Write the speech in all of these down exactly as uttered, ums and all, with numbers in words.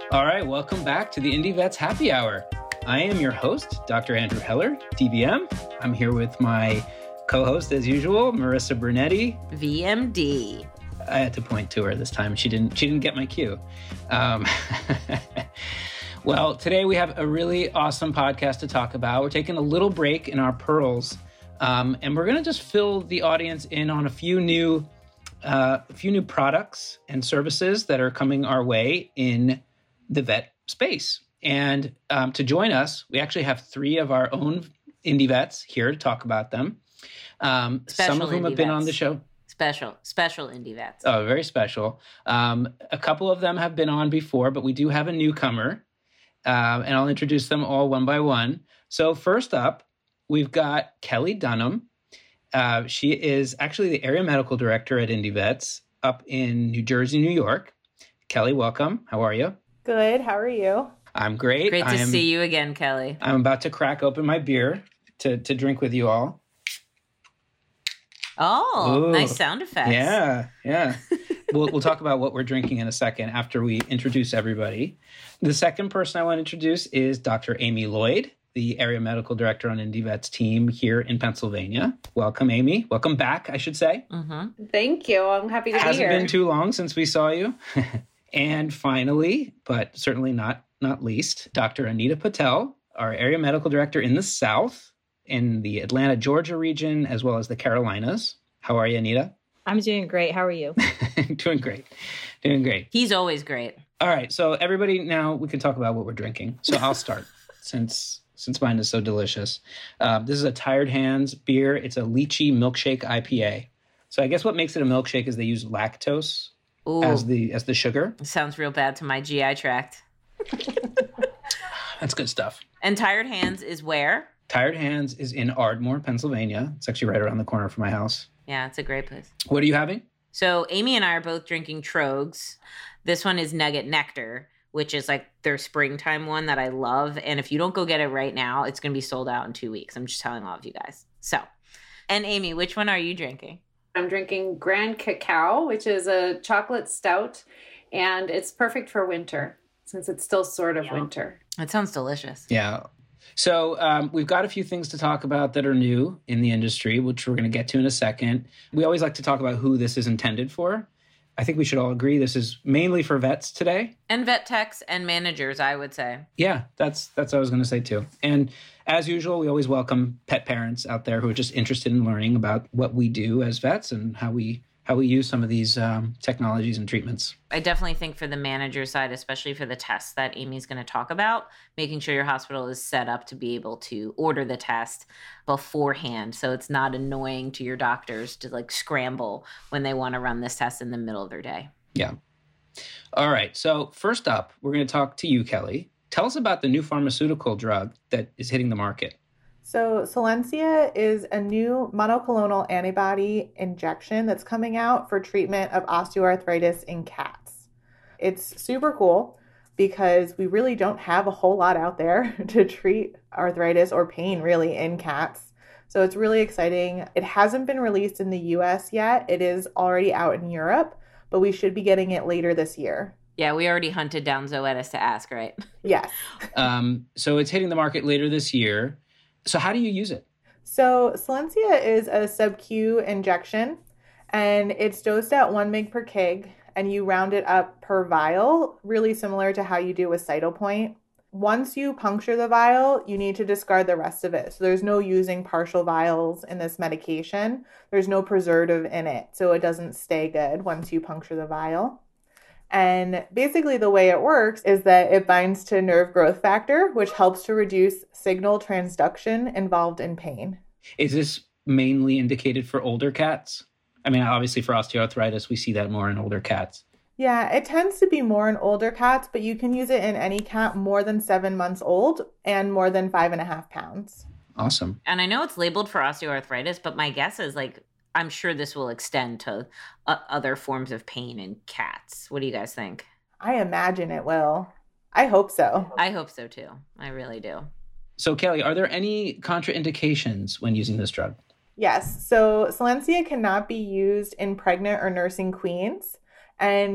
All right, welcome back to the Indie Vets Happy Hour. I am your host, Doctor Andrew Heller, D V M. I'm here with my co-host, as usual, Marissa Brunetti, V M D. I had to point to her this time. She didn't. She didn't get my cue. Um, well, today we have a really awesome podcast to talk about. We're taking a little break in our pearls, um, and we're going to just fill the audience in on a few new, uh, a few new products and services that are coming our way in the vet space. And um, to join us, we actually have three of our own indie vets here to talk about them. Um, some of whom have been vets. on the show. Special, special indie vets. Oh, very special. Um, a couple of them have been on before, but we do have a newcomer, uh, and I'll introduce them all one by one. So first up, we've got Kelly Dunham. Uh, she is actually the area medical director at Indie Vets up in New Jersey, New York. Kelly, welcome. How are you? Good. How are you? I'm great. Great to I'm, see you again, Kelly. I'm about to crack open my beer to, to drink with you all. Oh, Ooh, nice sound effects. Yeah, yeah. we'll we'll talk about what we're drinking in a second after we introduce everybody. The second person I want to introduce is Doctor Amy Lloyd, the area medical director on Indie Vets team here in Pennsylvania. Welcome, Amy. Welcome back, I should say. Mm-hmm. Thank you. I'm happy to Hasn't be here. been too long since we saw you. And finally, but certainly not not least, Doctor Anita Patel, our area medical director in the South, in the Atlanta, Georgia region, as well as the Carolinas. How are you, Anita? I'm doing great. How are you? Doing great. Doing great. He's always great. All right. So everybody, now we can talk about what we're drinking. So I'll start since since mine is so delicious. Uh, this is a Tired Hands beer. It's a lychee milkshake I P A. So I guess what makes it a milkshake is they use lactose Ooh, as the as the sugar. sounds real bad to my G I tract. That's good stuff. And Tired Hands is where? Tired Hands is in Ardmore, Pennsylvania. It's actually right around the corner from my house. Yeah, it's a great place. What are you having? So Amy and I are both drinking Trogs. This one is Nugget Nectar, which is like their springtime one that I love. And if you don't go get it right now, it's going to be sold out in two weeks. I'm just telling all of you guys. So, and Amy, which one are you drinking? I'm drinking Grand Cacao, which is a chocolate stout, and it's perfect for winter since it's still sort of yeah. winter. It sounds delicious. Yeah. So um, we've got a few things to talk about that are new in the industry, which we're going to get to in a second. We always like to talk about who this is intended for. I think we should all agree this is mainly for vets today. And vet techs and managers, I would say. Yeah, that's that's what I was going to say too. And as usual, we always welcome pet parents out there who are just interested in learning about what we do as vets and how we how we use some of these um, technologies and treatments. I definitely think for the manager side, especially for the tests that Amy's going to talk about, making sure your hospital is set up to be able to order the test beforehand. So it's not annoying to your doctors to like scramble when they want to run this test in the middle of their day. Yeah. All right. So first up, we're going to talk to you, Kelly. Tell us about the new pharmaceutical drug that is hitting the market. So Solensia is a new monoclonal antibody injection that's coming out for treatment of osteoarthritis in cats. It's super cool because we really don't have a whole lot out there to treat arthritis or pain really in cats. So it's really exciting. It hasn't been released in the U S yet. It is already out in Europe, but we should be getting it later this year. Yeah, we already hunted down Zoetis to ask, right? Yes. um, so it's hitting the market later this year. So how do you use it? So Solensia is a sub-Q injection, and it's dosed at one milligram per kilogram, and you round it up per vial, really similar to how you do with Cytopoint. Once you puncture the vial, you need to discard the rest of it. So there's no using partial vials in this medication. There's no preservative in it, so it doesn't stay good once you puncture the vial. And basically the way it works is that it binds to nerve growth factor, which helps to reduce signal transduction involved in pain. Is this mainly indicated for older cats? I mean, obviously for osteoarthritis, we see that more in older cats. Yeah, it tends to be more in older cats, but you can use it in any cat more than seven months old and more than five and a half pounds. Awesome. And I know it's labeled for osteoarthritis, but my guess is like, I'm sure this will extend to uh, other forms of pain in cats. What do you guys think? I imagine it will. I hope so. I hope so too. I really do. So Kelly, are there any contraindications when using this drug? Yes. So Solensia cannot be used in pregnant or nursing queens. And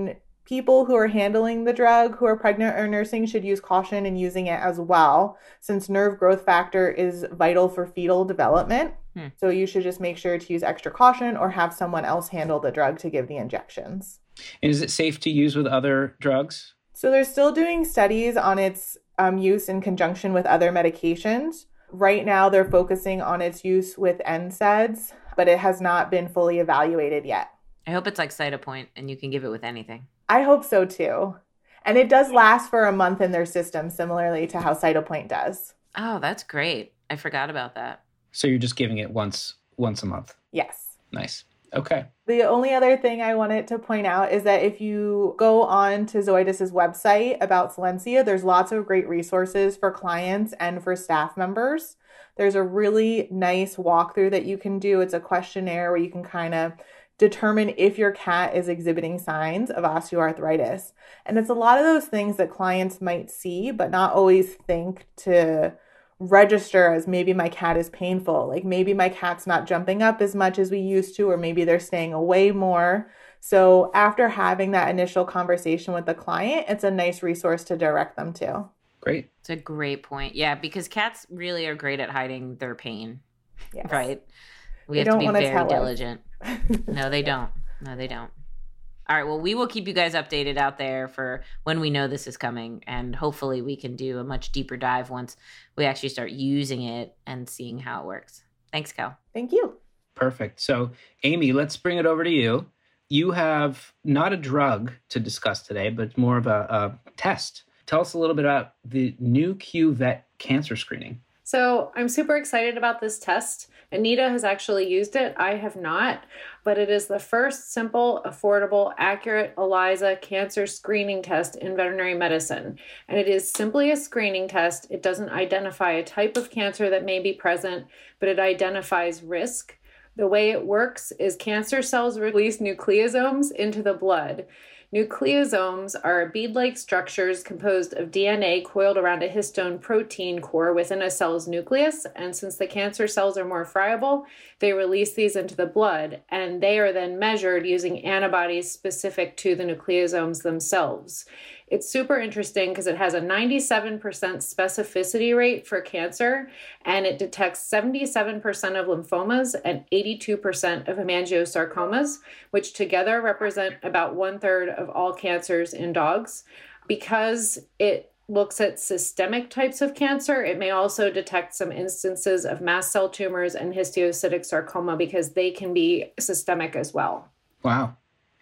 people who are handling the drug, who are pregnant or nursing, should use caution in using it as well, since nerve growth factor is vital for fetal development. Hmm. So you should just make sure to use extra caution or have someone else handle the drug to give the injections. And is it safe to use with other drugs? So they're still doing studies on its um, use in conjunction with other medications. Right now, they're focusing on its use with N SAIDs, but it has not been fully evaluated yet. I hope it's like Cytopoint and you can give it with anything. I hope so too. And it does last for a month in their system, similarly to how Cytopoint does. Oh, that's great. I forgot about that. So you're just giving it once once a month? Yes. Nice. Okay. The only other thing I wanted to point out is that if you go on to Zoetis's website about Solensia, there's lots of great resources for clients and for staff members. There's a really nice walkthrough that you can do. It's a questionnaire where you can kind of determine if your cat is exhibiting signs of osteoarthritis. And it's a lot of those things that clients might see, but not always think to register as maybe my cat is painful. Like maybe my cat's not jumping up as much as we used to, or maybe they're staying away more. So after having that initial conversation with the client, it's a nice resource to direct them to. Great. It's a great point. Yeah, because cats really are great at hiding their pain, yes. right? We they have to be very tell diligent. No, they don't. No, they don't. All right. Well, we will keep you guys updated out there for when we know this is coming. And hopefully we can do a much deeper dive once we actually start using it and seeing how it works. Thanks, Cal. Thank you. Perfect. So, Amy, let's bring it over to you. You have not a drug to discuss today, but more of a, a test. Tell us a little bit about the Nu-Q Vet cancer screening. So I'm super excited about this test. Anita has actually used it. I have not, but it is the first simple, affordable, accurate ELISA cancer screening test in veterinary medicine. And it is simply a screening test. It doesn't identify a type of cancer that may be present, but it identifies risk. The way it works is cancer cells release nucleosomes into the blood. Nucleosomes are bead-like structures composed of D N A coiled around a histone protein core within a cell's nucleus, and since the cancer cells are more friable, they release these into the blood, and they are then measured using antibodies specific to the nucleosomes themselves. It's super interesting because it has a ninety-seven percent specificity rate for cancer, and it detects seventy-seven percent of lymphomas and eighty-two percent of hemangiosarcomas, which together represent about one-third of all cancers in dogs. Because it looks at systemic types of cancer, it may also detect some instances of mast cell tumors and histiocytic sarcoma because they can be systemic as well. Wow.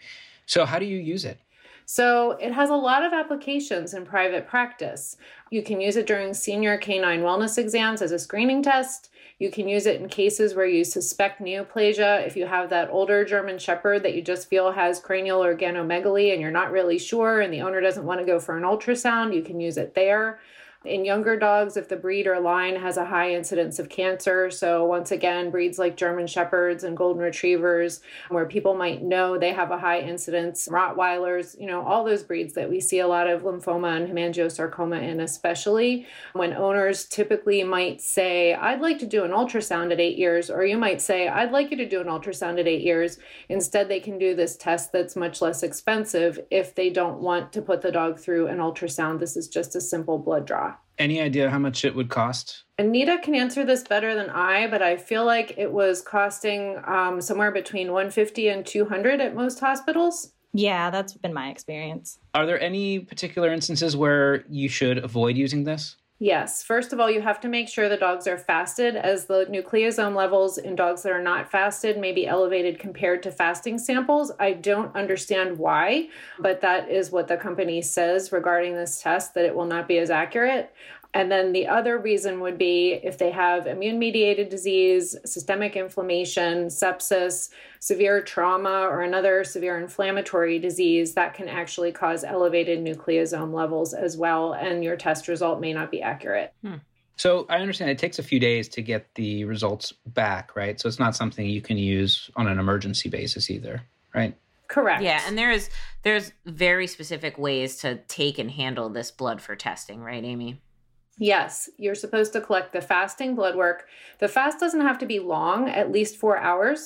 So how do you use it? So it has a lot of applications in private practice. You can use it during senior canine wellness exams as a screening test. You can use it in cases where you suspect neoplasia. If you have that older German Shepherd that you just feel has cranial organomegaly and you're not really sure and the owner doesn't want to go for an ultrasound, you can use it there. In younger dogs, if the breed or line has a high incidence of cancer, so once again, breeds like German Shepherds and Golden Retrievers, where people might know they have a high incidence, Rottweilers, you know, all those breeds that we see a lot of lymphoma and hemangiosarcoma in, especially when owners typically might say, I'd like to do an ultrasound at eight years, or you might say, I'd like you to do an ultrasound at eight years. Instead, they can do this test that's much less expensive if they don't want to put the dog through an ultrasound. This is just a simple blood draw. Any idea how much it would cost? Anita can answer this better than I, but I feel like it was costing um, somewhere between one hundred fifty dollars and two hundred dollars at most hospitals. Yeah, that's been my experience. Are there any particular instances where you should avoid using this? Yes. First of all, you have to make sure the dogs are fasted, as the nucleosome levels in dogs that are not fasted may be elevated compared to fasting samples. I don't understand why, but that is what the company says regarding this test, that it will not be as accurate. And then the other reason would be if they have immune-mediated disease, systemic inflammation, sepsis, severe trauma, or another severe inflammatory disease, that can actually cause elevated nucleosome levels as well, and your test result may not be accurate. Hmm. So I understand it takes a few days to get the results back, right? So it's not something you can use on an emergency basis either, right? Correct. Yeah, and there is there's very specific ways to take and handle this blood for testing, right, Amy? Yes, you're supposed to collect the fasting blood work. The fast doesn't have to be long, at least four hours.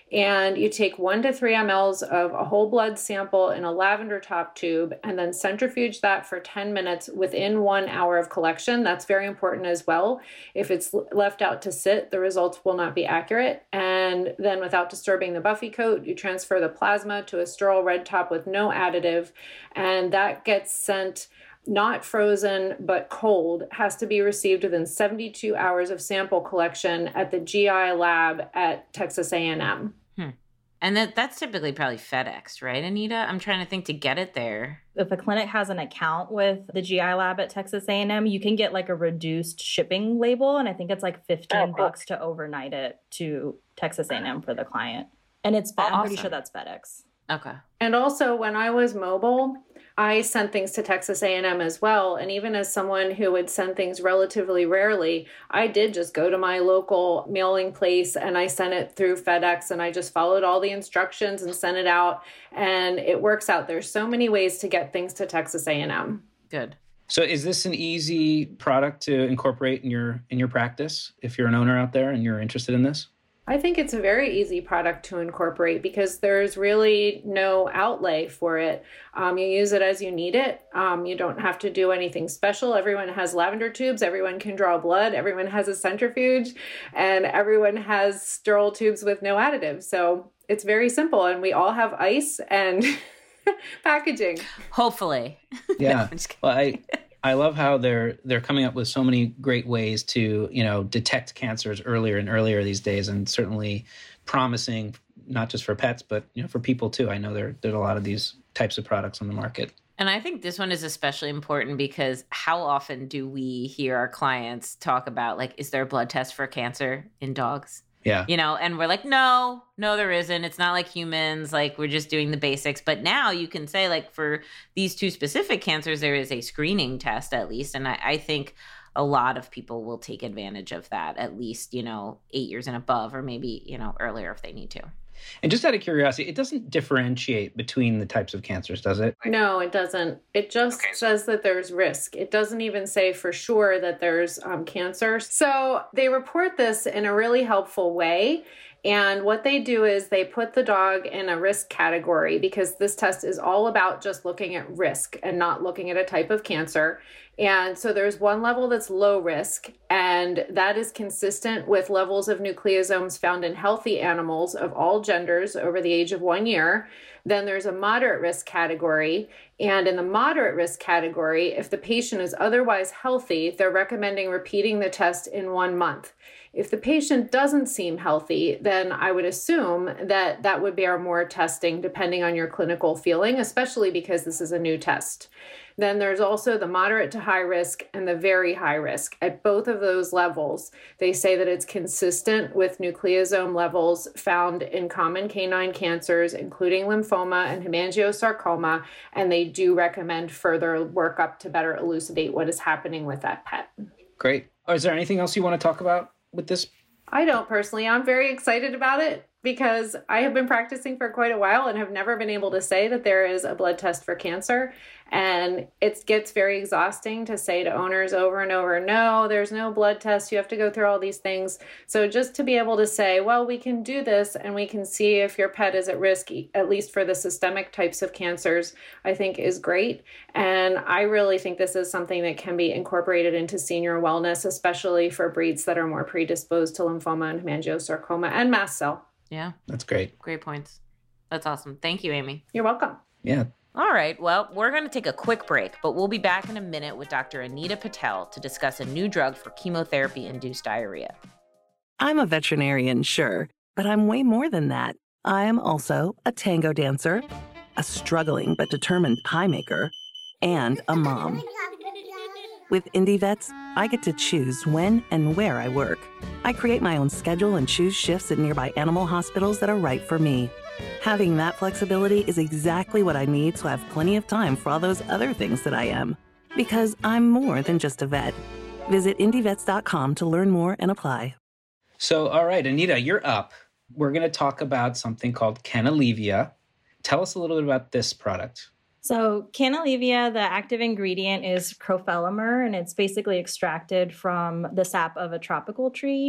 And you take one to three milliliters of a whole blood sample in a lavender top tube and then centrifuge that for ten minutes within one hour of collection. That's very important as well. If it's left out to sit, the results will not be accurate. And then without disturbing the buffy coat, you transfer the plasma to a sterile red top with no additive. And that gets sent not frozen, but cold, has to be received within seventy-two hours of sample collection at the G I lab at Texas A and M. Hmm. And that that's typically probably FedEx, right, Anita? I'm trying to think to get it there. If a clinic has an account with the G I lab at Texas A and M, you can get like a reduced shipping label. And I think it's like fifteen bucks to overnight it to Texas A and M for the client. And it's, oh, I'm awesome. Pretty sure that's FedEx. Okay. And also when I was mobile, I sent things to Texas A and M as well. And even as someone who would send things relatively rarely, I did just go to my local mailing place and I sent it through FedEx and I just followed all the instructions and sent it out. And it works out. There's so many ways to get things to Texas A and M. Good. So is this an easy product to incorporate in your in your practice if you're an owner out there and you're interested in this? I think it's a very easy product to incorporate because there's really no outlay for it. Um, you use it as you need it. Um, you don't have to do anything special. Everyone has lavender tubes. Everyone can draw blood. Everyone has a centrifuge. And everyone has sterile tubes with no additives. So it's very simple. And we all have ice and packaging. Hopefully. Yeah. No, well, I... I love how they're they're coming up with so many great ways to, you know, detect cancers earlier and earlier these days, and certainly promising not just for pets, but, you know, for people too. I know there there's a lot of these types of products on the market. And I think this one is especially important because how often do we hear our clients talk about, like, is there a blood test for cancer in dogs? Yeah. You know, and we're like, no, no, there isn't. It's not like humans. Like, we're just doing the basics. But now you can say, like, for these two specific cancers, there is a screening test at least. And I, I think a lot of people will take advantage of that, at least, you know, eight years and above, or maybe, you know, earlier if they need to. And just out of curiosity, it doesn't differentiate between the types of cancers, does it? No, it doesn't. It just okay. says that there's risk. It doesn't even say for sure that there's um, cancer. So they report this in a really helpful way. And what they do is they put the dog in a risk category because this test is all about just looking at risk and not looking at a type of cancer. And so there's one level that's low risk, and that is consistent with levels of nucleosomes found in healthy animals of all genders over the age of one year. Then there's a moderate risk category. And in the moderate risk category, if the patient is otherwise healthy, they're recommending repeating the test in one month. If the patient doesn't seem healthy, then I would assume that that would bear more testing depending on your clinical feeling, especially because this is a new test. Then there's also the moderate to high risk and the very high risk. At both of those levels, they say that it's consistent with nucleosome levels found in common canine cancers, including lymphoma and hemangiosarcoma, and they do recommend further workup to better elucidate what is happening with that pet. Great. Is there anything else you want to talk about with this? I don't personally. I'm very excited about it because I have been practicing for quite a while and have never been able to say that there is a blood test for cancer. And it gets very exhausting to say to owners over and over, no, there's no blood test. You have to go through all these things. So just to be able to say, well, we can do this and we can see if your pet is at risk, at least for the systemic types of cancers, I think is great. And I really think this is something that can be incorporated into senior wellness, especially for breeds that are more predisposed to lymphoma and hemangiosarcoma and mast cell. Yeah. That's great. Great points. That's awesome. Thank you, Amy. You're welcome. Yeah. All right. Well, we're going to take a quick break, but we'll be back in a minute with Doctor Anita Patel to discuss a new drug for chemotherapy-induced diarrhea. I'm a veterinarian, sure, but I'm way more than that. I am also a tango dancer, a struggling but determined pie maker, and a mom. With IndieVets, I get to choose when and where I work. I create my own schedule and choose shifts at nearby animal hospitals that are right for me. Having that flexibility is exactly what I need so I have plenty of time for all those other things that I am. Because I'm more than just a vet. Visit Indie Vets dot com to learn more and apply. So, all right, Anita, you're up. We're going to talk about something called Canalevia. Tell us a little bit about this product. So Canalevia, the active ingredient is crofelemer, and it's basically extracted from the sap of a tropical tree.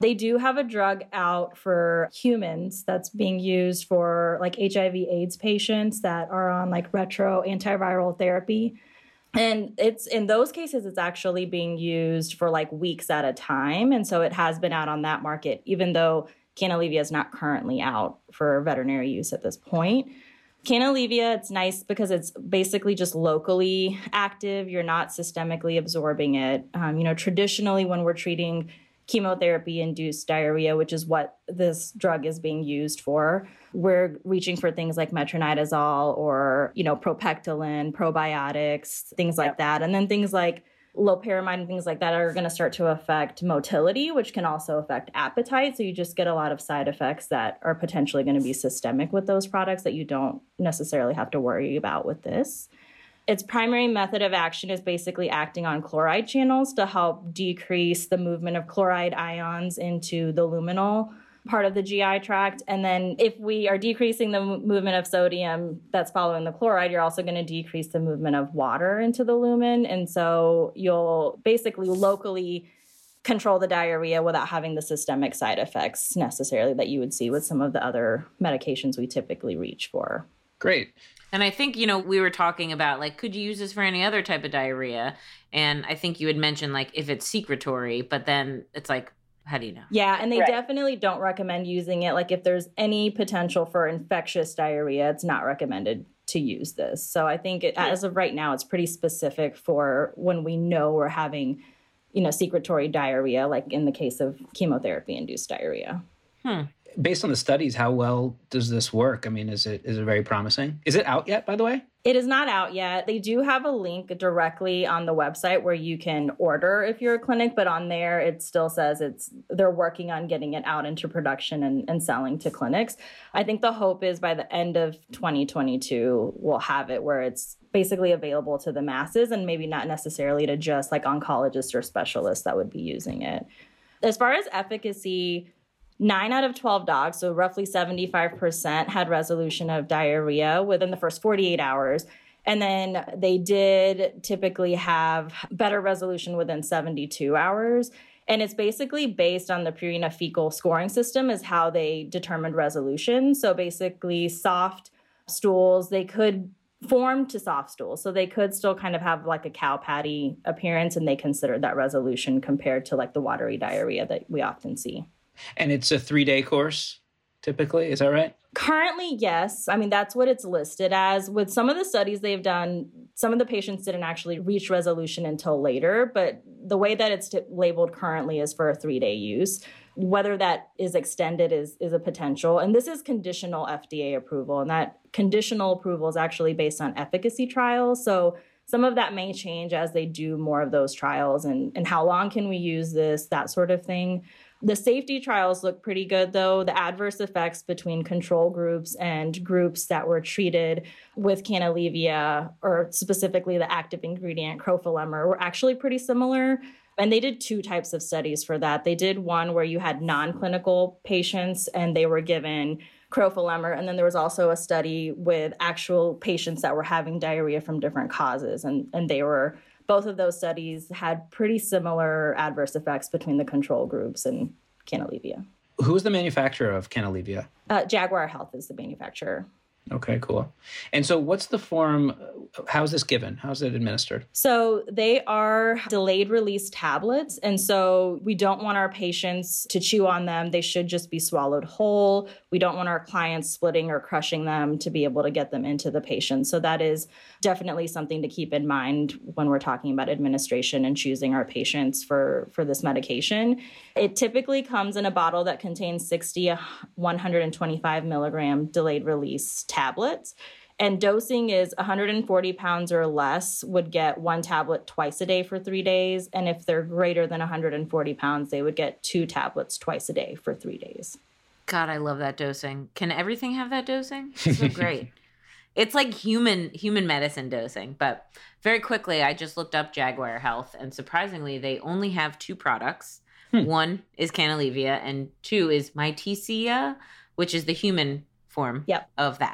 They do have a drug out for humans that's being used for like H I V AIDS patients that are on like retro antiviral therapy. And it's in those cases, it's actually being used for like weeks at a time. And so it has been out on that market, even though Canalevia is not currently out for veterinary use at this point. Canalevia, it's nice because it's basically just locally active. You're not systemically absorbing it. Um, you know, traditionally when we're treating chemotherapy-induced diarrhea, which is what this drug is being used for, we're reaching for things like metronidazole or, you know, propectolin, probiotics, things like yep. that. And then things like loperamide and things like that are going to start to affect motility, which can also affect appetite. So you just get a lot of side effects that are potentially going to be systemic with those products that you don't necessarily have to worry about with this. Its primary method of action is basically acting on chloride channels to help decrease the movement of chloride ions into the luminal part of the G I tract. And then if we are decreasing the movement of sodium that's following the chloride, you're also going to decrease the movement of water into the lumen. And so you'll basically locally control the diarrhea without having the systemic side effects necessarily that you would see with some of the other medications we typically reach for. Great. And I think, you know, we were talking about, like, could you use this for any other type of diarrhea? And I think you had mentioned, like, if it's secretory, but then it's like, how do you know? Yeah, and they right. definitely don't recommend using it. Like, if there's any potential for infectious diarrhea, it's not recommended to use this. So I think it, as of right now, it's pretty specific for when we know we're having, you know, secretory diarrhea, like in the case of chemotherapy-induced diarrhea. Hmm. Based on the studies, how well does this work? I mean, is it is it very promising? Is it out yet, by the way? It is not out yet. They do have a link directly on the website where you can order if you're a clinic, but on there it still says it's they're working on getting it out into production and, and selling to clinics. I think the hope is by the end of twenty twenty-two, we'll have it where it's basically available to the masses and maybe not necessarily to just like oncologists or specialists that would be using it. As far as efficacy, Nine out of twelve dogs, so roughly seventy-five percent, had resolution of diarrhea within the first forty-eight hours. And then they did typically have better resolution within seventy-two hours. And it's basically based on the Purina fecal scoring system is how they determined resolution. So basically soft stools, they could form to soft stools. So they could still kind of have like a cow patty appearance, and they considered that resolution compared to like the watery diarrhea that we often see. And it's a three-day course, typically. Is that right? Currently, yes. I mean, that's what it's listed as. With some of the studies they've done, some of the patients didn't actually reach resolution until later. But the way that it's t- labeled currently is for a three-day use. Whether that is extended is, is a potential. And this is conditional F D A approval. And that conditional approval is actually based on efficacy trials. So some of that may change as they do more of those trials. And, and how long can we use this, that sort of thing. The safety trials look pretty good, though. The adverse effects between control groups and groups that were treated with Canalevia, or specifically the active ingredient crofelemer, were actually pretty similar. And they did two types of studies for that. They did one where you had non-clinical patients and they were given crofelemer. And then there was also a study with actual patients that were having diarrhea from different causes. And, and they were... Both of those studies had pretty similar adverse effects between the control groups and Canalevia. Who is the manufacturer of Canalevia? Uh, Jaguar Health is the manufacturer. Okay, cool. And so what's the form? How's this given? How's it administered? So they are delayed release tablets. And so we don't want our patients to chew on them. They should just be swallowed whole. We don't want our clients splitting or crushing them to be able to get them into the patient. So that is definitely something to keep in mind when we're talking about administration and choosing our patients for, for this medication. It typically comes in a bottle that contains sixty, one hundred twenty-five milligram delayed release tablets. And dosing is one hundred forty pounds or less would get one tablet twice a day for three days. And if they're greater than one hundred forty pounds, they would get two tablets twice a day for three days. God, I love that dosing. Can everything have that dosing? It's so great. It's like human human medicine dosing. But very quickly, I just looked up Jaguar Health, and surprisingly, they only have two products. Hmm. One is Canalevia, and two is Mytesi, which is the human form yep. of that.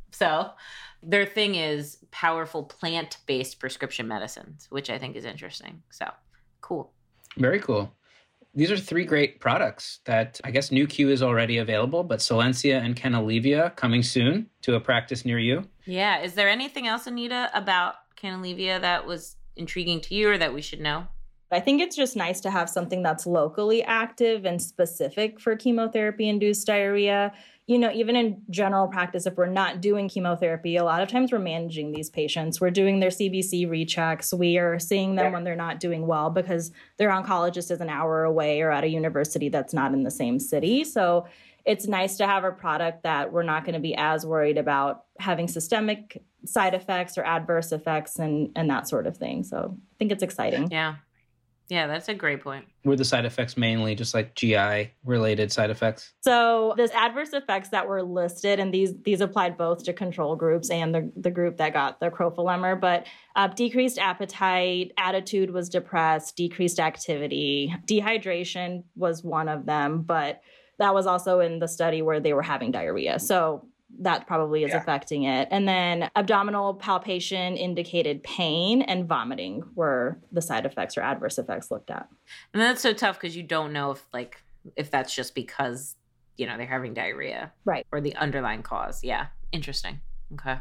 So their thing is powerful plant-based prescription medicines, which I think is interesting. So cool. Very cool. these are three great products that I guess Nu-Q is already available, but Solensia and Canalevia coming soon to a practice near you. Yeah. Is there anything else, Anita, about Canalevia that was intriguing to you or that we should know? I think it's just nice to have something that's locally active and specific for chemotherapy-induced diarrhea. You know, even in general practice, if we're not doing chemotherapy, a lot of times we're managing these patients. We're doing their C B C rechecks. We are seeing them when they're not doing well because their oncologist is an hour away or at a university that's not in the same city. So it's nice to have a product that we're not going to be as worried about having systemic side effects or adverse effects and, and that sort of thing. So I think it's exciting. Yeah. Yeah, that's a great point. Were the side effects mainly just like G I-related side effects? So those adverse effects that were listed, and these these applied both to control groups and the, the group that got the crofelemer, but uh, decreased appetite, attitude was depressed, decreased activity, dehydration was one of them, but that was also in the study where they were having diarrhea. So that probably is yeah. affecting it. And then abdominal palpation indicated pain, and vomiting were the side effects or adverse effects looked at. And that's so tough because you don't know if like if that's just because, you know, they're having diarrhea. Right. Or the underlying cause. Yeah. Interesting. Okay.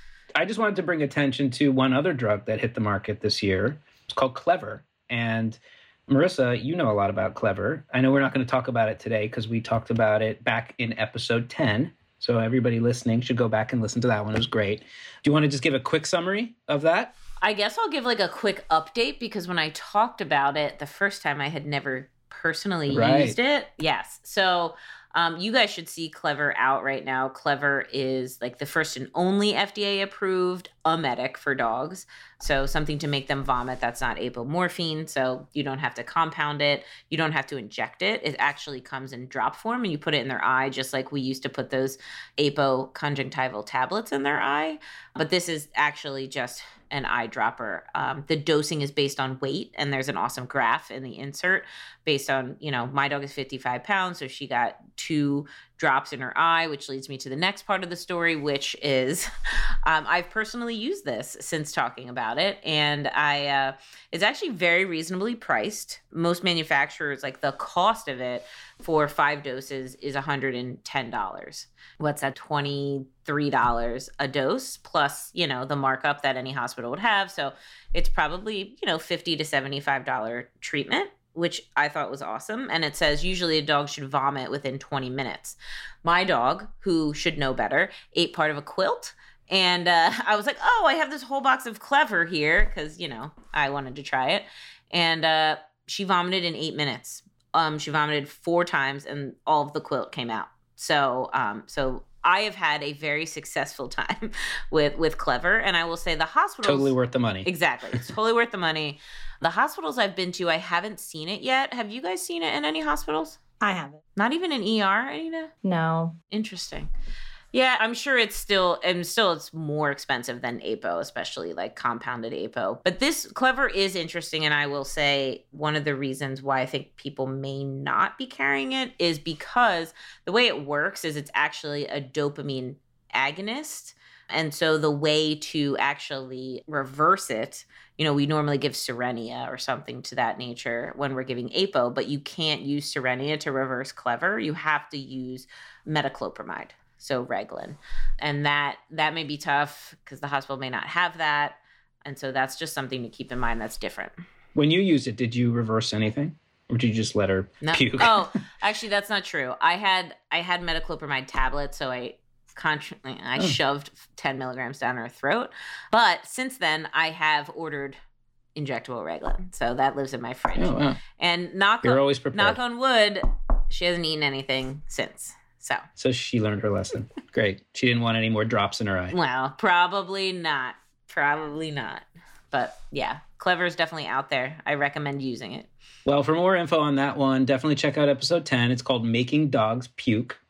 I just wanted to bring attention to one other drug that hit the market this year. It's called Clever. And Marissa, you know a lot about Clever. I know we're not going to talk about it today because we talked about it back in episode ten. So everybody listening should go back and listen to that one. It was great. Do you want to just give a quick summary of that? I guess I'll give like a quick update because when I talked about it the first time, I had never personally right. used it. Yes. So um, you guys should see Clever out right now. Clever is like the first and only F D A approved emetic for dogs. So something to make them vomit that's not apomorphine. So you don't have to compound it. You don't have to inject it. It actually comes in drop form and you put it in their eye, just like we used to put those apoconjunctival tablets in their eye. But this is actually just an eyedropper. Um, the dosing is based on weight, and there's an awesome graph in the insert based on, you know, my dog is fifty-five pounds, so she got two drops in her eye, which leads me to the next part of the story, which is um, I've personally used this since talking about it, and I uh, it's actually very reasonably priced. Most manufacturers, like the cost of it for five doses is one hundred ten dollars. What's that, twenty-three dollars a dose, plus, you know, the markup that any hospital would have. So it's probably, you know, fifty to seventy-five dollars treatment, which I thought was awesome. And it says usually a dog should vomit within twenty minutes. My dog, who should know better, ate part of a quilt. And uh, I was like, oh, I have this whole box of Clever here because, you know, I wanted to try it. And uh, she vomited in eight minutes. Um, she vomited four times and all of the quilt came out. So, um, so I have had a very successful time with, with Clever, and I will say the hospitals totally worth the money. Exactly. It's totally worth the money. The hospitals I've been to, I haven't seen it yet. Have you guys seen it in any hospitals? I haven't. Not even in E R, Anita? No. Interesting. Yeah, I'm sure it's still, and still it's more expensive than A P O, especially like compounded A P O. But this Clever is interesting, and I will say one of the reasons why I think people may not be carrying it is because the way it works is it's actually a dopamine agonist. And so the way to actually reverse it, you know, we normally give Cerenia or something to that nature when we're giving A P O, but you can't use Cerenia to reverse Clever. You have to use metoclopramide. So Reglan. And that that may be tough because the hospital may not have that. And so that's just something to keep in mind that's different. When you used it, did you reverse anything? Or did you just let her no. puke? Oh, actually, that's not true. I had I had metoclopramide tablets, so I contra- I oh. shoved ten milligrams down her throat. But since then, I have ordered injectable Reglan. So that lives in my fridge. Oh, wow. And knock You're on, always prepared. knock on wood, she hasn't eaten anything since. So so she learned her lesson. Great. She didn't want any more drops in her eye. Well, probably not. Probably not. But yeah, Clever is definitely out there. I recommend using it. Well, for more info on that one, definitely check out episode ten. It's called Making Dogs Puke.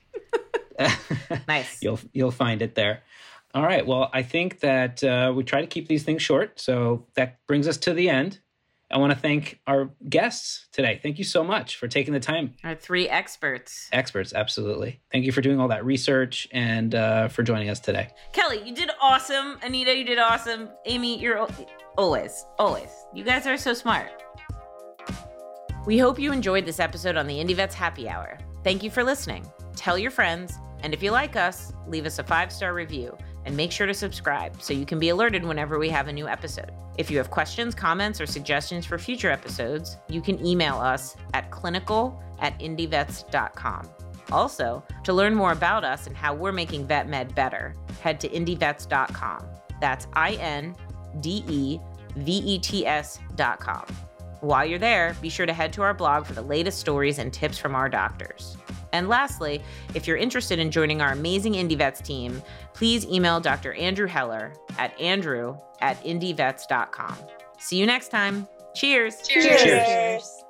Nice. You'll you'll find it there. All right. Well, I think that uh, we try to keep these things short. So that brings us to the end. I want to thank our guests today. Thank you so much for taking the time. Our three experts. Experts, absolutely. Thank you for doing all that research and uh, for joining us today. Kelly, you did awesome. Anita, you did awesome. Amy, you're always, always. You guys are so smart. We hope you enjoyed this episode on the IndieVets Happy Hour. Thank you for listening. Tell your friends, and if you like us, leave us a five-star review and make sure to subscribe so you can be alerted whenever we have a new episode. If you have questions, comments, or suggestions for future episodes, you can email us at clinical at indievets dot com. Also, to learn more about us and how we're making vet med better, head to indievets dot com. That's I N D E V E T S dot com. While you're there, be sure to head to our blog for the latest stories and tips from our doctors. And lastly, if you're interested in joining our amazing IndieVets team, please email Doctor Andrew Heller at andrew at indievets dot com. See you next time. Cheers. Cheers. Cheers. Cheers.